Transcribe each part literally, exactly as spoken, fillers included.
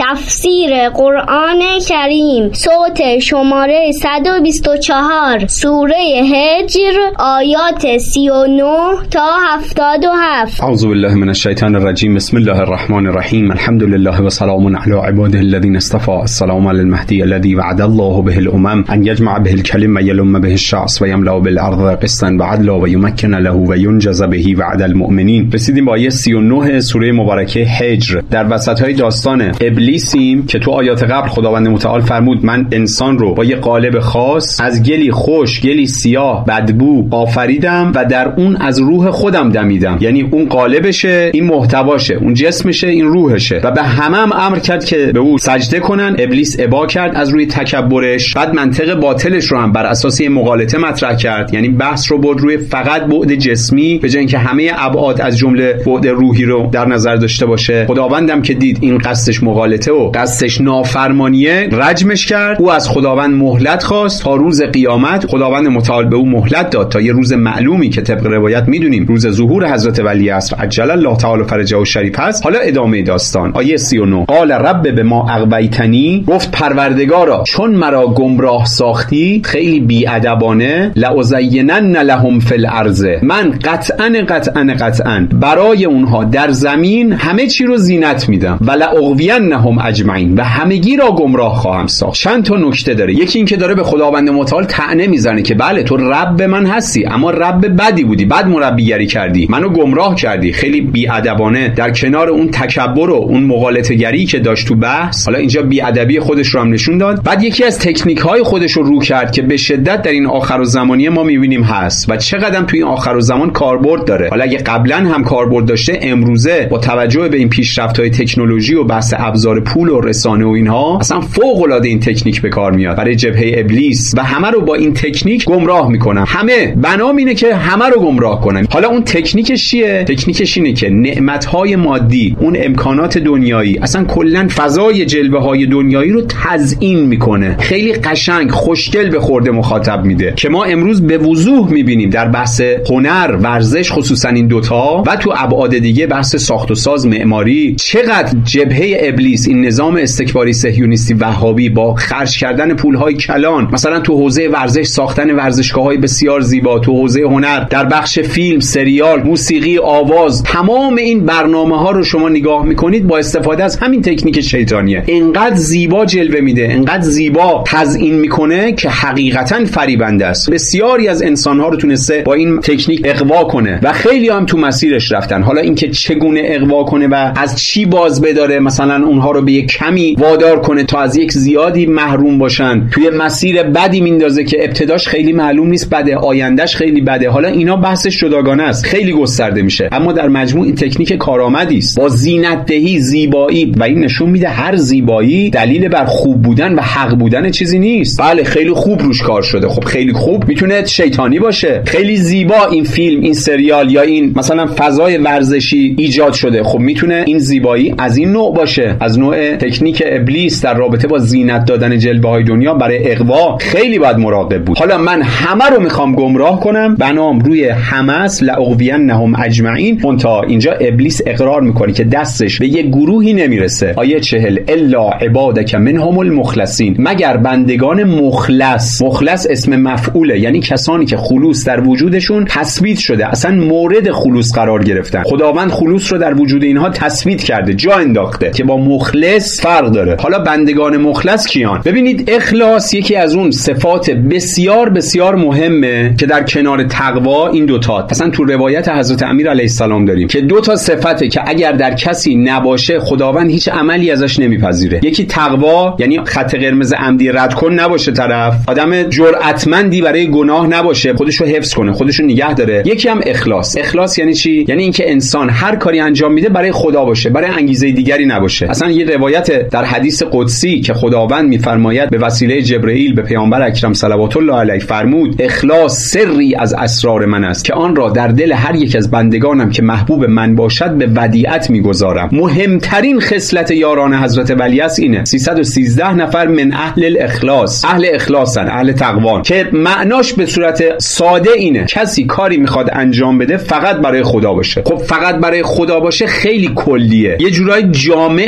تفسیر قرآن کریم صوت شماره صد و بیست و چهار سوره هجر آیات سی و نه تا هفتاد و هفت. اعوذ بالله من الشیطان الرجیم. بسم الله الرحمن الرحیم. الحمد لله و سلام علی عباده الذین اصطفى. السلام علی المهدی الذی وعد الله به الامم ان یجمع به الکلم و یلم به الشعث و یملا بالارض قسطا وعدلا و یمکن له و ینجز به وعد المؤمنین. رسیدیم به آیه سی و نه سوره مبارکه هجر. در وسط‌های داستان ابلیسیم که تو آیات قبل خداوند متعال فرمود من انسان رو با یه قالب خاص از گلی خوش، گلی سیاه، بدبو آفریدم و در اون از روح خودم دمیدم. یعنی اون قالبشه، این محتواشه، اون جسمشه، این روحشه و به همه هم امر کرد که به او سجده کنن. ابلیس ابا کرد از روی تکبرش. بعد منطق باطلش رو هم بر اساس این مغالطه مطرح کرد، یعنی بحث رو برد روی فقط بعد جسمی به جای اینکه همه ابعاد از جمله بعد روحی رو در نظر داشته باشه. خداوندم که دید این قصدش مغالطه و قصدش نافرمانیه رجمش کرد. او از خداوند مهلت خواست تا روز قیامت. خداوند متعال به او مهلت داد تا یه روز معلومی که طبق روایت میدونیم روز ظهور حضرت ولی عصر عجل الله تعالی فرجه و شریف هست. حالا ادامه داستان آیه سی و نه. قال رب بما اغویتنی، گفت پروردگارا چون مرا گمراه ساختی، خیلی بی‌ادبانه، لازینن لهم فی الارض، من قطعا قطعا قطعا برای اونها در زمین همه چی رو زینت میدم، و لاغوینهم اجمعین، و همگی را گمراه خواهم ساخت. چند تا نکته داره. یکی این که داره به خداوند متعال طعنه میزنه که بله تو رب من هستی اما رب بدی بودی، بد مربیگری کردی، منو گمراه کردی. خیلی بی‌ادبانه در کنار اون تکبر و اون مغالطه‌گری که داشت تو بحث، حالا اینجا بی‌ادبی خودش رو هم نشون داد. بعد یکی از تکنیک‌های خودش رو رو کرد که به شدت در این آخرالزمانی ما می‌بینیم هست و چقدر توی این آخرالزمان کاربرد داره. حالا اگه قبلا هم کاربرد داشته، امروزه با توجه به این پیشرفت‌های تکنولوژی و بحث ابزار پول و رسانه و اینها اصلا فوق‌العاده این تکنیک به کار میاد برای جبهه ابلیس و همه رو با این تکنیک گمراه میکنن. همه بنام اینه که همه رو گمراه کنن. حالا اون تکنیکش چیه؟ تکنیکش اینه که نعمت‌های مادی، اون امکانات دنیایی، اصلا کلا فضای جلوه‌های دنیایی رو تزیین میکنه. خیلی قشنگ خوشگل به خورده مخاطب میده که ما امروز به وضوح میبینیم در بحث هنر، ورزش، خصوصا این دوتا و تو ابعاد دیگه بحث ساخت و ساز، معماری، چقدر جبهه ابلیس، این نظام استکباری صهیونیستی وهابی با خرج کردن پولهای کلان، مثلا تو حوزه ورزش ساختن ورزشگاه‌های بسیار زیبا، تو حوزه هنر، در بخش فیلم، سریال، موسیقی، آواز، تمام این برنامه‌ها رو شما نگاه میکنید با استفاده از همین تکنیک شیطانیه. اینقدر زیبا جلوه میده، اینقدر زیبا تزیین میکنه که حقیقتاً فریبنده است. بسیاری از انسان‌ها رو تونسته با این تکنیک اغوا کنه و خیلی هم تو مسیرش رفتن. حالا اینکه چگونه اغوا کنه و از چی باز بداره، مثلا اونها رو به یک کمی وادار کنه تا از یک زیادی محروم باشن، توی مسیر بدی میندازه که ابتداش خیلی معلوم نیست بده، آیندهش خیلی بده. حالا اینا بحثش جداگانه است، خیلی گسترده میشه، اما در مجموع این تکنیک کارآمدی است با زینت دهی، زیبایی، و این نشون میده هر زیبایی دلیل بر خوب بودن و حق بودن چیزی نیست. بله خیلی خوب روش کار شده، خب خیلی خوب میتونه شیطانی باشه. خیلی زیبا این فیلم، این سریال یا این مثلا فضای ورزشی ایجاد شده، خب میتونه این زیبایی از این نوع باشه، از نوع تکنیک ابلیس در رابطه با زینت دادن جلوه‌های دنیا برای اغوا. خیلی باید مراقب بود. حالا من همه رو میخوام گمراه کنم، بنام روی همس لاغوینهم اجمعین. منتها اینجا ابلیس اقرار میکنه که دستش به یک گروهی نمیرسه. آیه چهل الا عبادک منهم المخلصین، مگر بندگان مخلص. مخلص اسم مفعوله، یعنی کسانی که خلوص در وجودشون تثبیت شده، اصلا مورد خلوص قرار گرفتن. خداوند خلوص رو در وجود اینها تثبیت کرده، جا انداخته که با مخلص فرق داره. حالا بندگان مخلص کیان؟ ببینید اخلاص یکی از اون صفات بسیار بسیار مهمه که در کنار تقوا این دوتا، اصلا تو روایت حضرت امیر علیه السلام داریم که دو تا صفته که اگر در کسی نباشه خداوند هیچ عملی ازش نمیپذیره. یکی تقوا، یعنی خط قرمز عمدی رد کن نباشه، طرف آدم جرأتمندی برای گناه نباشه، خودشو حفظ کنه، خودشو نگه داره. یکی هم اخلاص. اخلاص یعنی چی؟ یعنی اینکه انسان هر کاری انجام میده برای خدا باشه، برای انگیزه دیگری نباشه. اصلا یه روایت در حدیث قدسی که خداوند میفرماید به وسیله جبرئیل به پیامبر اکرم صلوات الله علیه فرمود اخلاص سری از اسرار من است که آن را در دل هر یک از بندگانم که محبوب من باشد به ودیعت میگذارم. مهمترین خصلت یاران حضرت ولی است اینه. سیصد و سیزده نفر من اهل الاخلاص، اهل اخلاصن، اهل تقوان، که معناش به صورت ساده اینه کسی کاری میخواد انجام بده فقط برای خدا باشه. خب فقط برای خدا باشه خیلی کلیه، یه جورای جامع هست،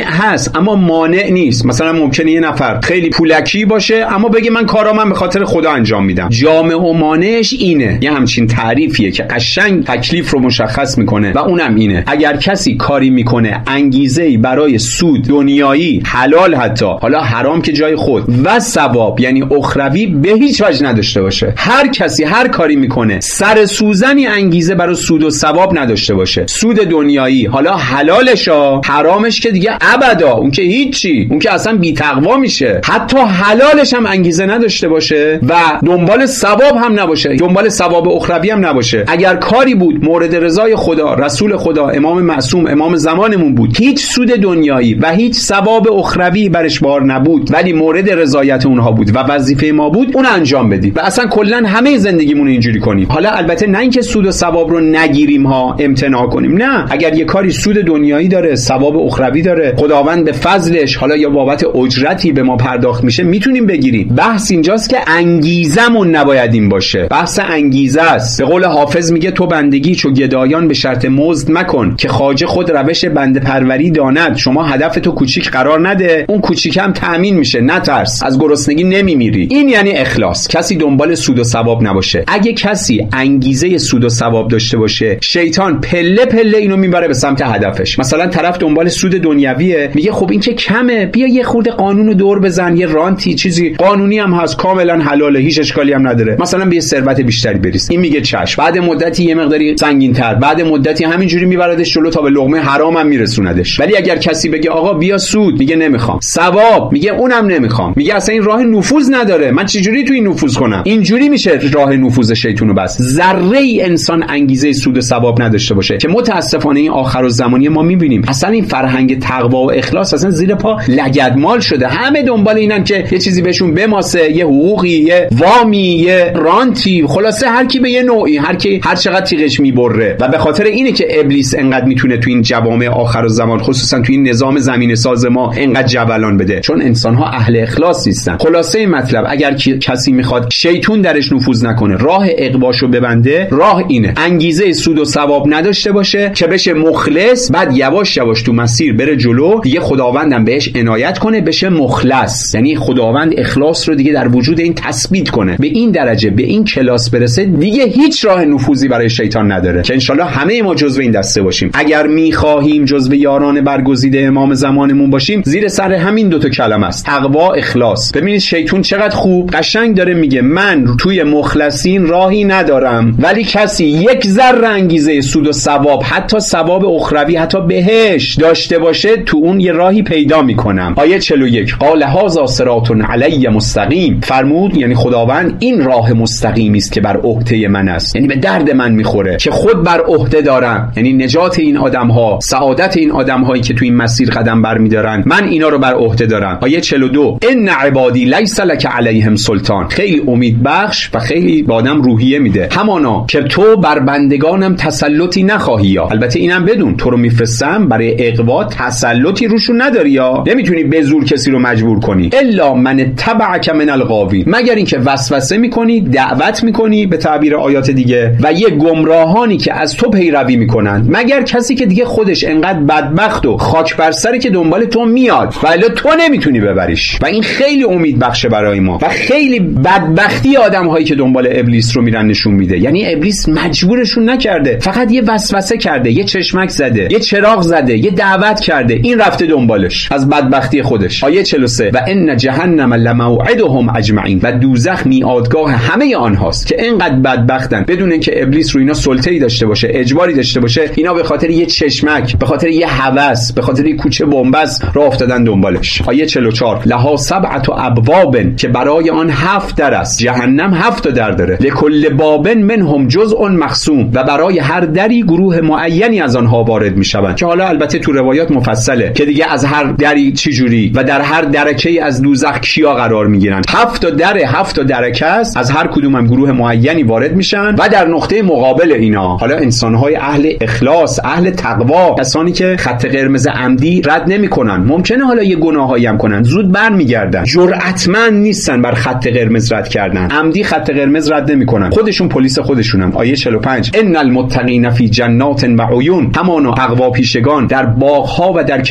هست اما مانع نیست. مثلا ممکنه یه نفر خیلی پولکی باشه اما بگه من کارا من به خاطر خدا انجام میدم. جامع و مانعش اینه. یه همچین تعریفیه که قشنگ تکلیف رو مشخص میکنه و اونم اینه: اگر کسی کاری میکنه انگیزه‌ای برای سود دنیایی، حلال حتی، حالا حرام که جای خود، و ثواب یعنی اخروی به هیچ وجه نداشته باشه. هر کسی هر کاری میکنه سر سوزنی انگیزه برای سود و ثواب نداشته باشه، سود دنیایی، حالا حلالش ها، حرامش که دیگه ابدا، اون که هیچی، اون که اصلا بی تقوا میشه، حتی حلالش هم انگیزه نداشته باشه و دنبال ثواب هم نباشه، دنبال ثواب اخروی هم نباشه. اگر کاری بود مورد رضای خدا، رسول خدا، امام معصوم، امام زمانمون بود، هیچ سود دنیایی و هیچ ثواب اخروی برش بار نبود ولی مورد رضایت اونها بود و وظیفه ما بود اون انجام بدیم و اصلا کلا همه زندگیمون اینجوری کنیم. حالا البته نه اینکه سود و ثواب رو نگیریم ها، امتناع کنیم، نه، اگر یه کاری سود دنیایی داره، ثواب اخروی داره، خداوند به فضلش حالا یا بابت اجرتی به ما پرداخت میشه، میتونیم بگیریم. بحث اینجاست که انگیزمون نباید این باشه. بحث انگیزه است. به قول حافظ میگه تو بندگی چو گدایان به شرط مزد مکن که خواجه خود روش بنده پروری داند. شما هدف تو کوچیک قرار نده، اون کوچیک هم تأمین میشه، نترس، از گرسنگی نمیمیری. این یعنی اخلاص. کسی دنبال سود و ثواب نباشه. اگه کسی انگیزه سود و ثواب داشته باشه، شیطان پله پله اینو میبره به سمت هدفش. مثلا طرف دنبال سود دنیویه، میگه خب این که کمه، بیا یه خورده قانونو دور بزن، یه رانتی چیزی قانونی هم هست، کاملا حلاله، هیچ اشکالی هم نداره، مثلا بیا ثروت بیشتری بریز. این میگه چشم. بعد مدتی یه مقداری سنگین‌تر، بعد مدتی همینجوری میبردش جلو تا به لقمه حرام هم میرسوندش. ولی اگر کسی بگه آقا بیا سود، میگه نمیخوام. ثواب، میگه اونم نمیخوام. میگه اصلا این راه نفوذ نداره، من چجوری تو این نفوذ کنم؟ اینجوری میشه راه نفوذ شیطونو بس. ذره ای انسان انگیزه سود و ثواب نداشته باشه که متاسفانه این آخرالزمانی ما میبینیم اصلا این فرهنگ تقوا و اخلاص اصلا زیر پا لگدمال شده. همه دنبال اینن که یه چیزی بهشون بماسه، یه حقوقی، یه وامی، یه رانتی، خلاصه هر کی به یه نوعی، هر کی هر چقدر تیغش میبره. و به خاطر اینه که ابلیس انقدر میتونه تو این جوامع آخرالزمان، خصوصا تو این نظام زمین ساز ما، انقدر جولان بده، چون انسان‌ها اهل اخلاص نیستن. خلاصه مطلب اگر کسی میخواد شیطون درش نفوذ نکنه، راه اقباشو ببنده، راه اینه: انگیزه سود و ثواب نداشته باشه که بشه مخلص، بعد یواش یواش تو مسیر بره جلو، دیگه خداوندم بهش عنایت کنه، بشه مخلص. یعنی خداوند اخلاص رو دیگه در وجود این تثبیت کنه، به این درجه، به این کلاس برسه، دیگه هیچ راه نفوذی برای شیطان نداره. که انشالله همه ما جزو این دسته باشیم. اگر میخواهیم جزو یاران برگزیده امام زمانمون باشیم، زیر سر همین دوتا کلمه است: تقوا، اخلاص. ببینید شیطان چقدر خوب قشنگ داره میگه من توی مخلصین راهی ندارم، ولی کسی یک ذره انگیزه سود و ثواب، حتی ثواب اخروی، حتی بهش داشته باشه، تو اون یه راهی پیدا میکنم. آیه چهل و یک: قال هذا صراط علی مستقیم. فرمود یعنی خداوند این راه مستقیمی است که بر عهده من است، یعنی به درد من میخوره که خود بر عهده دارم، یعنی نجات این آدم ها، سعادت این آدم هایی که تو این مسیر قدم برمیدارن، من اینا رو بر عهده دارم. آیه چهل و دو: ان عبادی لیس لک علیهم سلطان. خیلی امید بخش و خیلی به آدم روحیه میده. همانا که تو بر بندگانم تسلطی نخواهی، یا البته اینم بدون تو رو میفرستم برای اقوا، تسلطی روشون نداری، یا نمیتونی به زور کسی رو مجبور کنی. الا من تبعک من الغاوین، مگر اینکه وسوسه میکنی، دعوت میکنی به تعبیر آیات دیگه، و یه گمراهانی که از تو پیروی میکنن، مگر کسی که دیگه خودش انقدر بدبخت و خاک بر سری که دنبال تو میاد و الا تو نمیتونی ببریش. و این خیلی امید بخشه برای ما و خیلی بدبختی آدم هایی که دنبال ابلیس رو میرن نشون میده. یعنی ابلیس مجبورشون نکرده، فقط یه وسوسه کرده، یه چشمک زده، یه چراغ زده، یه دعوت کرده، این رفته دنبالش از بدبختی خودش. آیه چهل و سه: و ان جهنم لموعدهم اجمعین. و دوزخ میادگاه همه آنهاست که اینقدر بدبختن بدون اینکه ابلیس رو اینا سلطه‌ای داشته باشه، اجباری داشته باشه، اینا به خاطر یه چشمک، به خاطر یه هوس، به خاطر یه کوچه بنبست راه افتادن دنبالش. آیه چهل و چهار: لها سبعة ابواب، که برای آن هفت در است. جهنم هفت در داره. لکل باب منهم جزء مقسوم، و برای هر دری گروه معینی از آنها وارد میشوند. که حالا البته تو روایات مفصله که دیگه از هر دری چی جوری و در هر درکه‌ای از دوزخ کیا قرار میگیرن. هفت تا در هفت تا درکه است، از هر کدوم هم گروه معینی وارد میشن و در نقطه مقابل اینا حالا انسان‌های اهل اخلاص، اهل تقوا، کسانی که خط قرمز عمدی رد نمیکنن. ممکنه حالا یه گناهایی هم کنن، زود برمیگردن، جرأتمند نیستن بر خط قرمز رد کردن، عمدی خط قرمز رد نمیکنن، خودشون پلیس خودشونم. آیه چهل و پنج: ان المتقین فی جنات و عیون. همانا تقوا پیشگان در باغ‌ها و در کنار چشم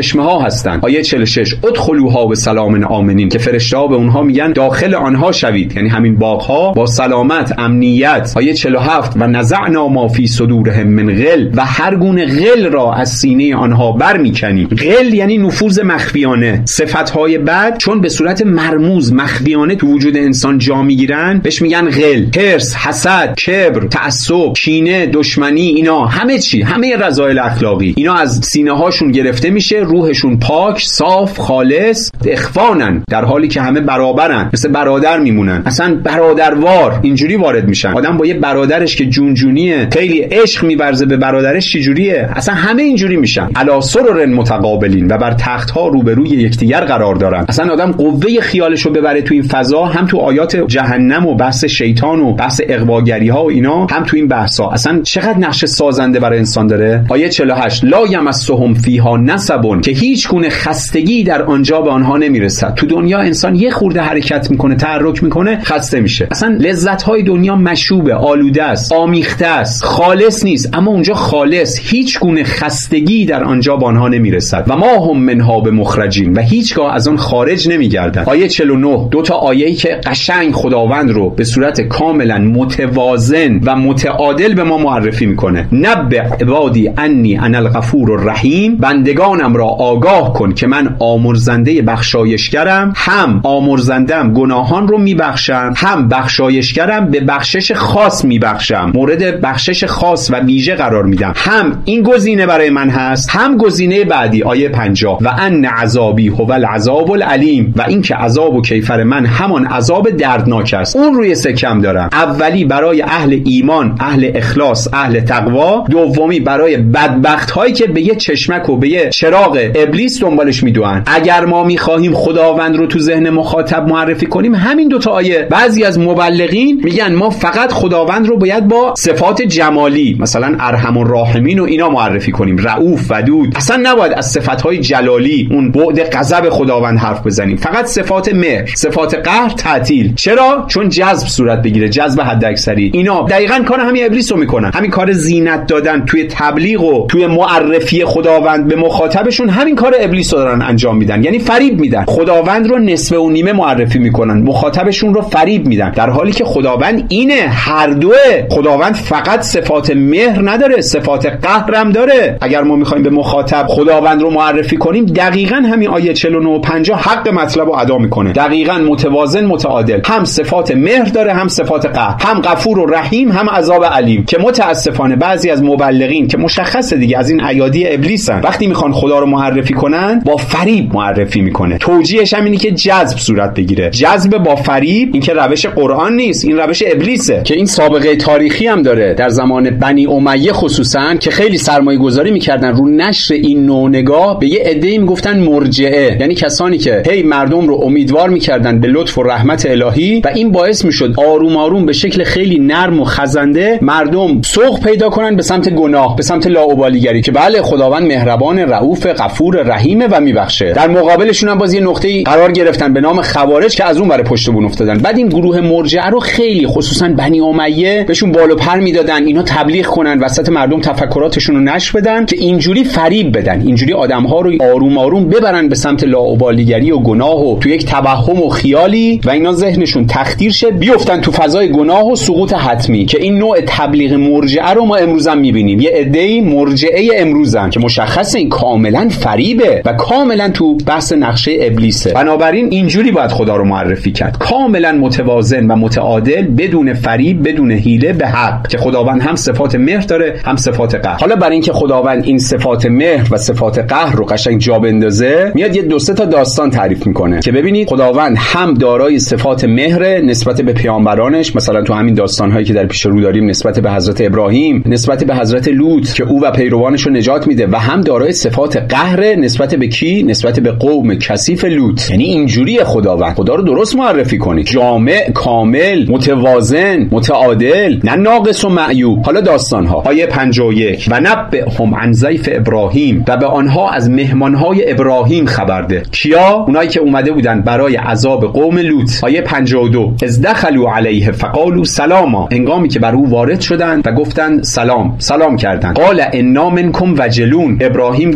چشمه ها هستن. آیه چهل و شش ادخلوها بسلام آمنین، که فرشته‌ها به اونها میگن داخل آنها شوید، یعنی همین باغ‌ها با سلامت، امنیت. آیه چهل و هفت و نزعنا ما فی صدورهم من غل، و هر گونه غل را از سینه آنها برمیکنیم. غل یعنی نفوذ مخفیانه. صفت‌های بد چون به صورت مرموز مخفیانه تو وجود انسان جا میگیرن بهش میگن غل. حرص، حسد، کبر، تعصب، کینه، دشمنی، اینا همه چی، همه رذایل اخلاقی، اینا از سینه هاشون گرفته میشه، روحشون پاک، صاف، خالص، اخوانن، در حالی که همه برابرن، مثل برادر میمونن، اصلا برادروار اینجوری وارد میشن. آدم با یه برادرش که جونجونیه خیلی عشق می‌ورزه به برادرش، چجوریه؟ اصلا همه اینجوری میشن. علی سرر متقابلین، و بر تخت ها روبروی یکدیگر قرار دارن. اصلا آدم قوه خیالشو ببره تو این فضا، هم تو آیات جهنم و بحث شیطان و بحث اغواگری ها و اینا، هم تو این بحثا. اصلا چقدر نقش سازنده برای انسان داره. آیه چهل و هشت لا یمسهم فیها نصب، که هیچ گونه خستگی در آنجا به آنها نمیرسد. تو دنیا انسان یه خورده حرکت میکنه، تحرک میکنه، خسته میشه. اصلا لذت های دنیا مشوبه، آلوده است، آمیخته است، خالص نیست. اما اونجا خالص، هیچ گونه خستگی در آنجا به آنها نمیرسد. و ما هم منها به مخرجین، و هیچگاه از آن خارج نمیگردند. آیه چهل و نه دو تا آیه‌ای که قشنگ خداوند رو به صورت کاملا متوازن و متعادل به ما معرفی میکنه. نبع عبادی انی انا الغفور الرحیم، بندگانم را آگاه کن که من آمرزنده بخشایشگرم، هم آمرزندم گناهان رو میبخشم، هم بخشایشگرم به بخشش خاص میبخشم، مورد بخشش خاص و ویژه قرار میدم. هم این گزینه برای من هست، هم گزینه بعدی آیه پنجاه و ان عذابی هو العذاب العلیم، و این که عذاب و کیفر من همان عذاب دردناک است. اون روی سکم دارم. اولی برای اهل ایمان، اهل اخلاص، اهل تقوا. دومی برای بدبخت هایی که به یه چشمک و به یه چراغ ابلیس دنبالش میدوئن. اگر ما میخواهیم خداوند رو تو ذهن مخاطب معرفی کنیم، همین دو تا آیه. بعضی از مبلغین میگن ما فقط خداوند رو باید با صفات جمالی، مثلا ارحم الراحمین و اینا معرفی کنیم، رؤوف، ودود. اصلا نباید از صفاتهای جلالی، اون بعد غضب خداوند حرف بزنیم. فقط صفات مهر، صفات قهر تعطیل. چرا؟ چون جذب صورت بگیره، جذب حداکثری. اینا دقیقاً کار همین ابلیس رو میکنن. همین کار زینت دادن توی تبلیغ و توی معرفی خداوند به مخاطبشون، همین کار ابلیس رو دارن انجام میدن. یعنی فریب میدن. خداوند رو نصف و نیمه معرفی میکنن، مخاطبشون رو فریب میدن، در حالی که خداوند اینه، هر دوه. خداوند فقط صفات مهر نداره، صفات قهر هم داره. اگر ما میخوایم به مخاطب خداوند رو معرفی کنیم، دقیقاً همین آیه چهل و نه و پنجاه حق مطلب رو ادا میکنه. دقیقاً متوازن، متعادل. هم صفات مهر داره، هم صفات قهر، هم غفور و رحیم، هم عذاب علیم. که متاسفانه بعضی از مبلغین که مشخصه دیگه از این ایادی ابلیسن، وقتی میخوان خدا رو معرفی کنن با فریب معرفی میکنه. توجیهش هم اینه که جذب صورت بگیره. جذب با فریب، این که روش قرآن نیست، این روش ابلیسه، که این سابقه تاریخی هم داره. در زمان بنی امیه خصوصا که خیلی سرمایه گذاری میکردن رو نشر این نوع نگاه، به یه عده‌ای میگفتن مرجئه، یعنی کسانی که هی مردم رو امیدوار میکردن به لطف و رحمت الهی، و این باعث میشد آروم آروم به شکل خیلی نرم و خزنده مردم سوق پیدا کنن به سمت گناه، به سمت لاابالیگری، که بله خداوند مهربان، رؤوف، غفور، رحیم و میبخشه. در مقابلشون هم باز یه نقطه‌ای قرار گرفتن به نام خوارج که از اون ور پشت بون افتادن. بعد این گروه مرجئه رو خیلی، خصوصا بنی امیه، بهشون بالو پر میدادن اینا تبلیغ کنن، وسط مردم تفکراتشون رو نشر بدن، که اینجوری فریب بدن، اینجوری آدم‌ها رو آروم آروم ببرن به سمت لاابالیگری و گناه و تو یک توهم و خیالی، و اینا ذهنشون تخدیر شه، بیفتن تو فضای گناه و سقوط حتمی. که این نوع تبلیغ مرجئه رو ما امروز هم می‌بینیم. یه عده‌ای مرجئه امروزن که مشخصه این کاملا فریبه و کاملا تو بحث نقشه ابلیسه. بنابراین اینجوری باید خدا رو معرفی کرد، کاملا متوازن و متعادل، بدون فریب، بدون حیله، به حق. که خداوند هم صفات مهر داره، هم صفات قهر. حالا برای اینکه خداوند این صفات مهر و صفات قهر رو قشنگ جا بندازه، میاد یه دو سه تا داستان تعریف میکنه که ببینید خداوند هم دارای صفات مهر نسبت به پیامبرانش، مثلا تو همین داستان‌هایی که در پیش رو داریم نسبت به حضرت ابراهیم، نسبت به حضرت لوط که او و پیروانش رو نجات میده، و هم دارای صفات قهر نسبت به کی؟ نسبت به قوم کثیف لوط. یعنی اینجوری خداوند خدا رو درست معرفی کنید، جامع، کامل، متوازن، متعادل، نه ناقص و معیوب. حالا داستان‌ها. آیه پنجاه و یک و نبئهم عن ضیف ابراهیم، و به آنها از مهمان‌های ابراهیم خبر ده. کیا؟ اونایی که اومده بودن برای عذاب قوم لوط. آیه پنجاه و دو اذ دخلوا علیه فقالوا سلاما، هنگامی که بر او وارد شدند و گفتند سلام، سلام کردند. قال انا منکم وجلون، ابراهیم گفت همانا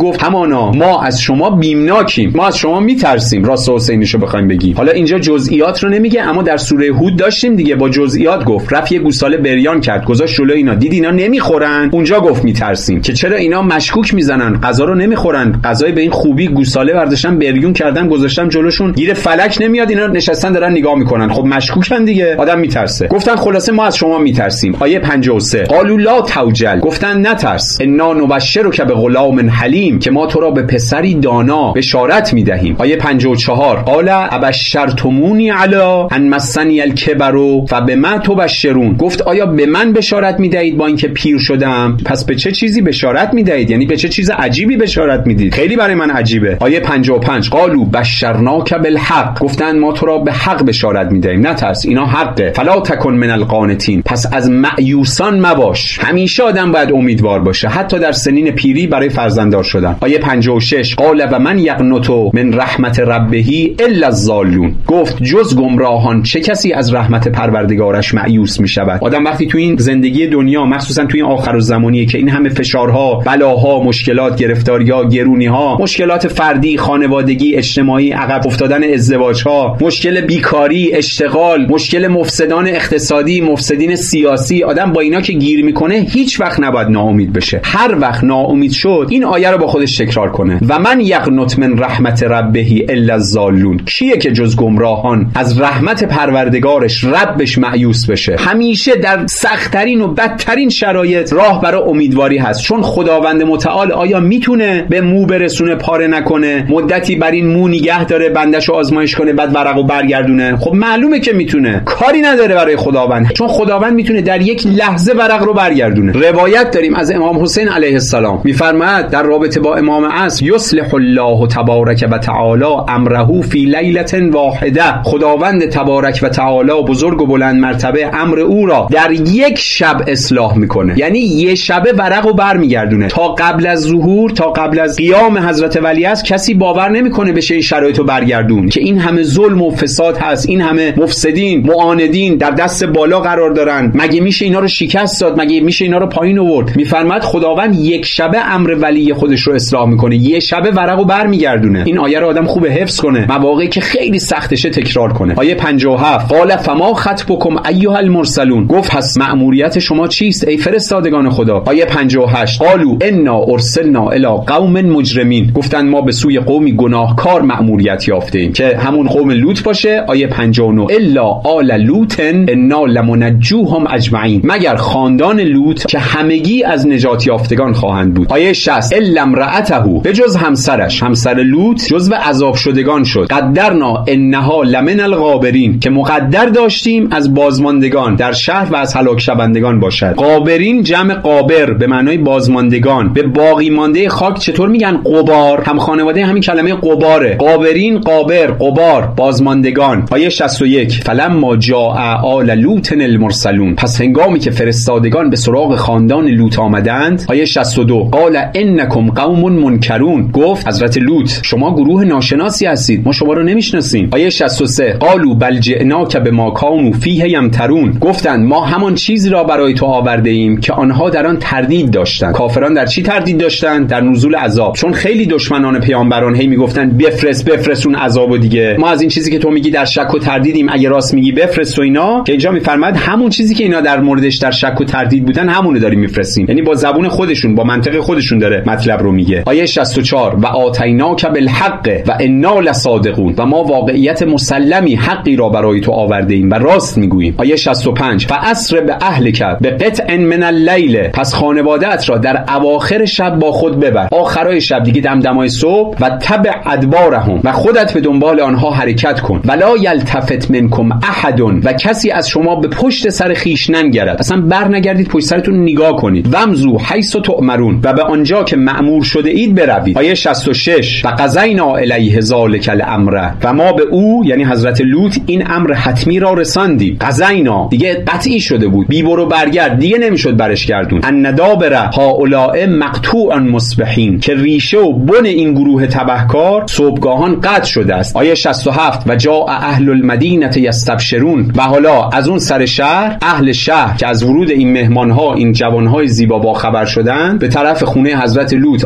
همانا ما از شما بیمناکیم، ما از شما میترسیم. راست حسینیشو بخوایم بگیم. حالا اینجا جزئیات رو نمیگه، اما در سوره هود داشتیم دیگه، با جزئیات گفت. رفت یه گوساله بریان کرد، گذاشت جلوی اینا، دید اینا نمیخورن، اونجا گفت میترسیم که چرا اینا مشکوک میزنن، غذا رو نمیخورن، غذای به این خوبی گوساله برداشتن بریون کردن گذاشتن جلوشون، گیر فلک نمیاد، اینا نشستن دارن نگاه میکنن، خب مشکوکن دیگه، آدم میترسه. گفتن خلاصه ما از شما میترسیم. آیه پنجاه و سه قالوا لا توجل، گفتن نترس، انا نبشرک بغلام حلیم، که ما تو را به پسری دانا بشارت میدهیم. آیه پنجاه و چهار قال ابشرتمونی علی ان مسنی الکبر فبما تبشرون، گفت آیا به من بشارت میدهید با اینکه پیر شدم؟ پس به چه چیزی بشارت میدهید؟ یعنی به چه چیز عجیبی بشارت میدید؟ خیلی برای من عجیبه. آیه پنجاه و پنج قالوا بشرناک بالحق، گفتن ما تو را به حق بشارت میدهیم، نترس، اینا حقه. فلا تکن من القانتین، پس از مایوسان مباش. همیشه آدم باید امیدوار باشه، حتی در سنین پیری برای فرزنددار شدن. آیه پنجاه و شش قال و من یقنط من رحمت ربه الا الضالون، گفت جز گمراهان چه کسی از رحمت پروردگارش مایوس میشود. آدم وقتی تو این زندگی دنیا، مخصوصا تو این آخرالزمانیه که این همه فشارها، بلاها، مشکلات، گرفتاری‌ها، گرونی‌ها، مشکلات فردی، خانوادگی، اجتماعی، عقب افتادن ازدواج‌ها، مشکل بیکاری، اشتغال، مشکل مفسدان اقتصادی، مفسدین سیاسی، آدم با اینا که گیر میکنه هیچ وقت نباید ناامید بشه. هر وقت ناامید شد این آیه رو با خودش تکرار کنه. و من یقنط من رحمت ربه الا الضالون، کیه که جز گمراهان از رحمت پروردگارش ربش مایوس بشه؟ همیشه در سخت‌ترین و بدترین شرایط راه برای امیدواری هست، چون خداوند متعال آیا میتونه به مو برسونه پاره نکنه، مدتی بر این مو نگه داره بندشو آزمایش کنه بعد ورقو برگردونه؟ خب معلومه که میتونه، کاری نداره برای خداوند، چون خداوند میتونه در یک لحظه ورق رو برگردونه. روایت داریم از امام حسین علیه السلام میفرماید در رابطه با امام عصر یصلح الله تبارک و تعالی امره فی لیلة واحده، خداوند تبارک و تعالی بزرگ و بلند مرتبه امر او را در یک شب اصلاح میکنه، یعنی یه شبه ورقو برمیگردونه. تا قبل از ظهور، تا قبل از قیام حضرت ولیعصر کسی باور نمیکنه بشه این شرایطو برگردون، که این همه ظلم و فساد هست، این همه مفسدین، معاندین در دست بالا قرار دارن، مگه میشه اینا رو شکست داد؟ مگه میشه اینا رو پایین آورد؟ میفرماد خداوند یک شبه امر ولی خودش رو اصلاح میکنه، یه شبه ورقو برمیگردونه. این آیه رو آدم خوب حفظ کنه، مواقعی که خیلی سختشه تکرار کنه. آیه پنجاه و هفت قال فما خطبکم ایها المرسلون، گفت پس مأموریت شما چیست ای فرستادگان خدا؟ آیه پنجاه و هشت قالوا انا ارسلنا الی قوم مجرمین، گفتن ما به سوی قومی گناهکار مأموریت یافتیم، که همون قوم لوط باشه. آیه پنجاه و نه الا آل لوط انا لمنجوهم اجمعین، مگر خاندان لوط که همگی از نجات یافتگان خواهند بود. آیه شصت الا امرأته، به جز همسرش، همسر لوط جزو عذاب شدگان شد. قدرنا انها لمن الغابرین، که مقدر داشتیم از بازماندگان در شهر و از هلاک شوندگان باشد. غابرین جمع غابر به معنای بازماندگان. به باقی مانده خاک چطور میگن؟ غبار، هم خانواده همین کلمه غباره. غابرین، غابر، غبار، بازماندگان. آیه شصت و یک فلما جاء آل لوط المرسلون، پس هنگامی که فرستادگان به سراغ خاندان لوط آمدند. آیه شصت و دو قال انکم قوم منکرون، گفت حضرت لوط شما گروه ناشناسی هستید، ما شما رو نمیشناسیم. آیه شصت و سه قالوا بل جئناک بما کانوا فیه یمترون، گفتند ما همان چیزی را برای تو آورده ایم که آنها در آن تردید داشتند. کافران در چی تردید داشتند؟ در نزول عذاب، چون خیلی دشمنان پیامبران هی میگفتن بفرست بفرست اون عذابو دیگه، ما از این چیزی که تو میگی در شک و تردیدیم، اگه راست میگی بفرست و اینا. که اینجا میفرماد همون چیزی که اینا در موردش در شک و تردید بودن همونو داریم میفرستیم، یعنی با زبون خودشون، با منطق خودشون داره مطلب رو میگه. آیه شصت و چهار و آتیناک بالحق و انا لصادقون، و ما واقعیت مسلمی حقی را برای تو آورده ایم و راست میگوییم. آیه شصت و پنج فاسر به اهلک بقطع من اللیل، پس خانواده‌ات را در اواخر شب با خود ببر، آخرای شب دیگه دمدمای صبح، و تبع ادبارهم، و خودت به دنبال آنها حرکت کن. ولا یلتفت منکم احد، و کسی از شما به پشت سر خیش ننگرد، اصلا بر نگردید پشت سرتون نگاه کنید. ومزو حیث تؤمرون، و به آنجا که مأمور شده اید بروید. آیه شصت و شش و قضینا الیه ذلک الامر، و ما به او یعنی حضرت لوط این امر حتمی را رساندیم. قضینا دیگه قطعی شده بود، بی برو برگرد دیگه نمیشد برش گردون. ان دابر هؤلاء مقطوع مصبحین، که ریشه و بن این گروه تبهکار صبحگاهان قطع شده است. آیه شصت و هفت و جاء اهل المدینه یستبشرون، و حالا از اون سر شهر، اهل شهر که از ورود این مهمانها، این جوانهای زیبا با خبر شدن، به طرف خونه حضرت لوط آمدن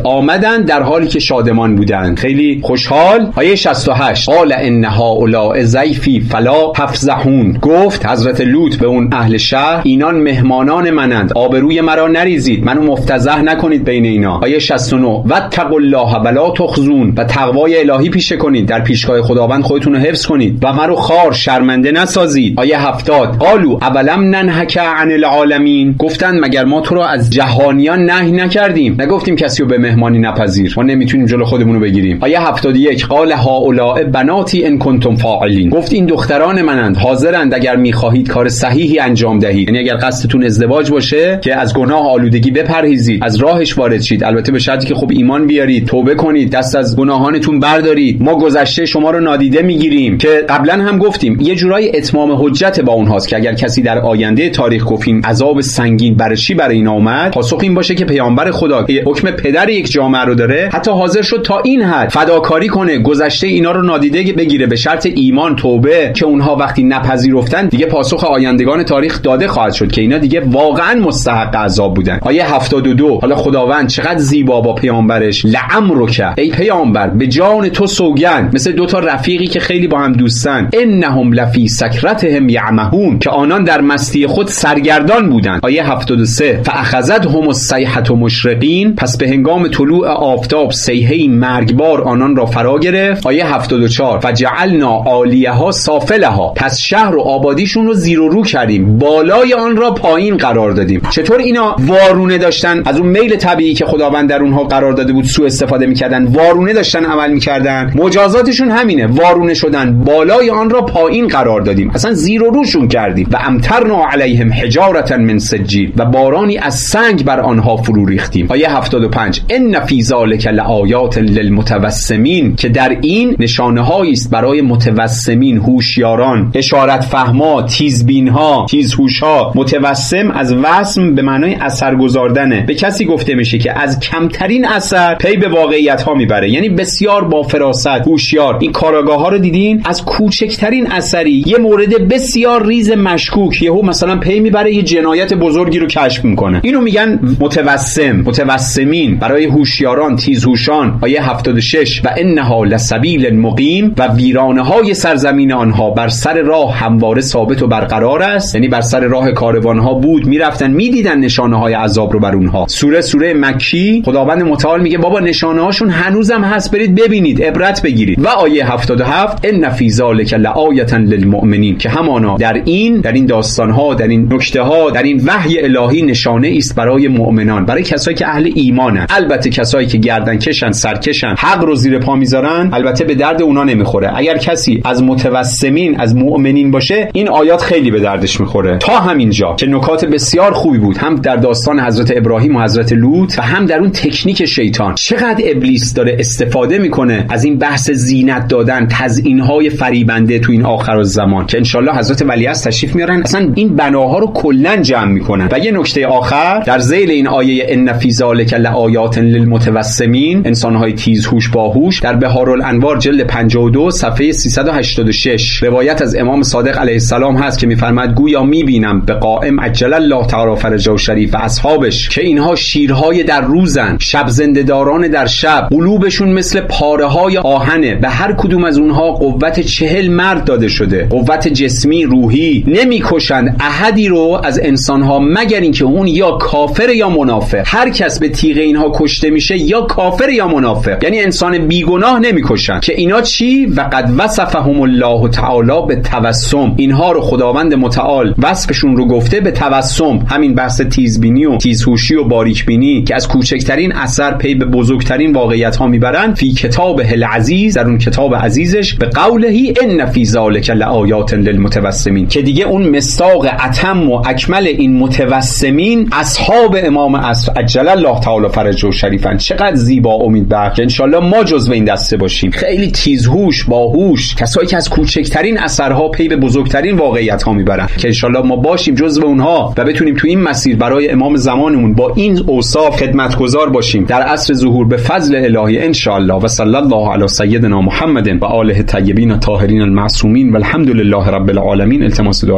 بودند در حالی که شادمان بودند، خیلی خوشحال. آیه شصت و هشت قال ان هؤلاء ضیفی فلا تفضحون، گفت حضرت لوط به اون اهل شهر اینان مهمانان منند، آبروی مرا نریزید، منو مفتضح نکنید بین اینا. آیه شصت و نه واتقوا الله ولا تخزون، و تقوای الهی پیشه کنید، در پیشگاه خداوند خودتون رو حفظ کنید و مرا خار شرمنده نسازید. آیه هفتاد قالوا اولم ننهک عن العالمین، گفتند مگر ما تو رو از جهانیان نهی نکردیم؟ نگفتیم کسی رو به مهمانی نپذیر، ما نمیتونیم جلو خودمون رو بگیریم. آیه هفتاد و یک قال هؤلاء بناتی ان کنتم فاعلین، گفت این دختران منند، حاضرند اگر میخواهید کار صحیحی انجام دهید، یعنی اگر قصدتون ازدواج باشه که از گناه آلودگی بپرهیزید، از راهش وارد شید، البته به شرطی که خب ایمان بیارید، توبه کنید، دست از گناهانتون بردارید، ما گذشته شما رو نادیده میگیریم. که قبلا هم گفتیم یه جورای اتمام حجت با اونهاست که اگر کسی در آینده تاریخ گفتیم عذاب سنگین برای چی برای اینا اومد، پاسخ این باشه که پیامبر خدا که حکم پدر یک جامعه رو داره، حتی حاضر شد تا این حد فداکاری کنه، گذشته اینا رو نادیده بگیره به شرط ایمان توبه، که اونها وقتی نپذیرفتن دیگه پاسخ آیندگان تاریخ داده خواهد شد که اینا دیگه واقعا مستحق عذاب بودن. آیه هفتاد و دو حالا خداوند چقدر زیبا با پیامبرش، لعمرک ای پیامبر به جان تو سوگند، مثل دو تا رفیقی که خیلی با هم دوستن، انهم لفی سکرتهم یعمهون، که آنان در مستی خود سرگردان بودند. آیه هفتاد و سه فاخذتهم الصیحة مشرقین، پس به هنگام طلوع آفتاب صیحه مرگبار آنان را فرا گرفت. آیه هفتاد و چهار فجعلنا عالیها سافلها، پس شهر و آبادیشون رو زیر و رو کردیم، بالای آن را پایین قرار دادیم. چطور اینا وارونه داشتن از اون میل طبیعی که خداوند در اونها قرار داده بود سوء استفاده میکردن، وارونه داشتن عمل میکردن، مجازاتشون همینه، وارونه شدن، بالای آن را پایین قرار دادیم، اصلا زیر و روشون کردیم. و امطرنا علیهم حجارة من سجیل، و بارانی از سنگ بر آنها فرو ریختیم. آیه هفتاد و پنج ان فی ذلک لآیات للمتوسمین، که در این نشانه هایی است برای متوسمین، هوشیاران، اشارت فهما، تیزبین ها، تیزهوش ها. متوسم از وسم به معنای اثر گذاردنه، به کسی گفته میشه که از کمترین اثر پی به واقعیت ها میبره، یعنی بسیار با فراست، هوشیار. این کاراگاه ها رو دیدین، از کوچکترین اثری یه مورد بسیار ریز مشکوک یهو مثلا پی میبره، یه جنایت بزرگی رو کشف میکنه. اینو میگن متوسم، متوسمین، برای هوشیاران، تیزهوشان. آیه هفتاد و شش و انها لسبیل مقیم، و ویرانه های سرزمین آنها بر سر راه همواره ثابت و برقرار است، یعنی بر سر راه کاروان ها بود، میرفتن میدیدن نشانه های عذاب رو بر اونها. سوره سوره مکی خداوند متعال میگه بابا نشانه هاشون هنوزم هست، برید ببینید، عبرت بگیرید. و آیه هفتاد و هفت ان فی ذلک لآیة للمؤمنین، که همانا در این در این داستان ها، در این نکته ها، در این وحی الهی نشانه است برای مؤمنان، برای کسایی که اهل ایمانن. البته کسایی که گردن کشن، سرکشن، حق رو زیر پا میذارن، البته به درد اونا نمیخوره. اگر کسی از متوسمین، از مؤمنین باشه، این آیات خیلی به دردش میخوره. تا همینجا که نکات بسیار خوبی بود، هم در داستان حضرت ابراهیم و حضرت لوط، و هم در اون تکنیک شیطان. چقدر ابلیس داره استفاده میکنه از این بحث زینت دادن، تزیین‌های فریبنده تو این آخرالزمان، که انشالله حضرت ولیعصر تشریف میارن، اصلا این بناها رو کلا جمع میکنن. و یه نکته آخر در ذیل این آیه ان فی ذلک لآیات للمتوسمین، انسان‌های تیزهوش باهوش، در بهارالانوار جلد پنجاه و دو صفحه سیصد و هشتاد و شش روایت از امام صادق علیه السلام هست که میفرماد گویا میبینم به قائم عجل الله تعالی فرجه و شریف و اصحابش که اینها شیرهای در روزن، شب زنده‌داران در شب، قلوبشون مثل پاره‌های آهنه، به هر کدوم از اونها قوت چهل مرد داده شده، قوت جسمی، روحی. نمیکشند احدی رو از انسانها مگر اینکه اون یا کافر یا منافق. هر کس به تیغ اینها کشته میشه یا کافر یا منافق، یعنی انسان بیگناه نمیکشن. که اینا چی؟ و قد وصفهم الله تعالی به توسم، اینها رو خداوند متعال وصفشون رو گفته به توسم، همین بحث تیزبینی و تیزهوشی و باریکبینی که از کوچکترین اثر پی به بزرگترین واقعیت ها میبرن. فی کتاب العزیز، در اون کتاب عزیزش، به قوله ان فی ذلک لآیات للمتوسمین، که دیگه اون مصداق اتم و اکمل این متوسمین اصحاب امام عصر عجل الله تعالی فرجه و شریفن. چقدر زیبا، امیدوارم که انشالله ما جزو این دسته باشیم، خیلی تیزهوش، باهوش، کسایی که از کوچکترین اثرها پی به بزرگترین واقعیت ها میبرن، که انشالله ما باشیم جزو اونها و بتونیم تو این مسیر برای امام زمانمون با این اوصاف خدمتگزار باشیم در عصر ظهور به فضل الهی انشالله. و صلی الله علی سیدنا محمد و آله الطیبین الطاهرین المعصومین و الحمد لله رب العالمین. التماس دعا